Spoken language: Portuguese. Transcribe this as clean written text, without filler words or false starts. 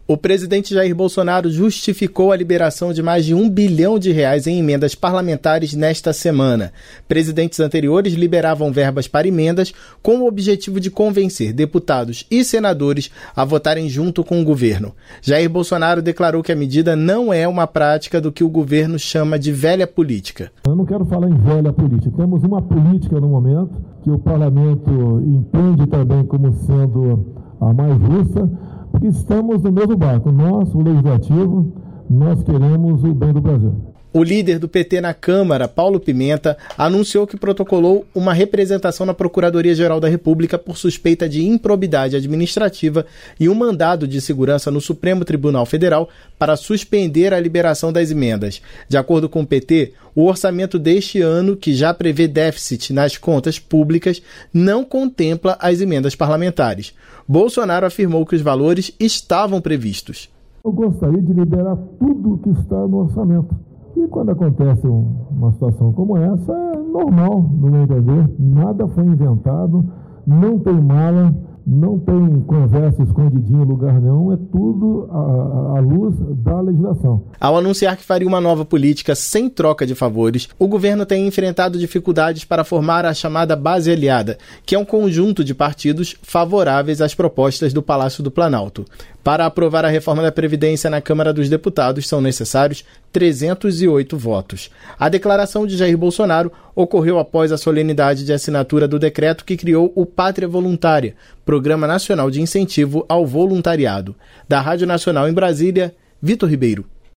O presidente Jair Bolsonaro justificou a liberação de mais de R$1 bilhão em emendas parlamentares nesta semana. Presidentes anteriores liberavam verbas para emendas com o objetivo de convencer deputados e senadores a votarem junto com o governo. Jair Bolsonaro declarou que a medida não é uma prática do que o governo chama de velha política. Eu não quero falar em velha política. Temos uma política no momento que o parlamento entende também como sendo a mais justa, porque estamos no mesmo barco. Nós, o Legislativo, nós queremos o bem do Brasil. O líder do PT na Câmara, Paulo Pimenta, anunciou que protocolou uma representação na Procuradoria-Geral da República por suspeita de improbidade administrativa e um mandado de segurança no Supremo Tribunal Federal para suspender a liberação das emendas. De acordo com o PT, o orçamento deste ano, que já prevê déficit nas contas públicas, não contempla as emendas parlamentares. Bolsonaro afirmou que os valores estavam previstos. Eu gostaria de liberar tudo que está no orçamento. E quando acontece uma situação como essa, é normal, no meu entender. Nada foi inventado, não tem mala, não tem conversa escondidinha em lugar nenhum, é tudo à luz da legislação. Ao anunciar que faria uma nova política sem troca de favores, o governo tem enfrentado dificuldades para formar a chamada base aliada, que é um conjunto de partidos favoráveis às propostas do Palácio do Planalto. Para aprovar a reforma da Previdência na Câmara dos Deputados, são necessários 308 votos. A declaração de Jair Bolsonaro ocorreu após a solenidade de assinatura do decreto que criou o Pátria Voluntária, Programa Nacional de Incentivo ao Voluntariado. Da Rádio Nacional em Brasília, Vitor Ribeiro.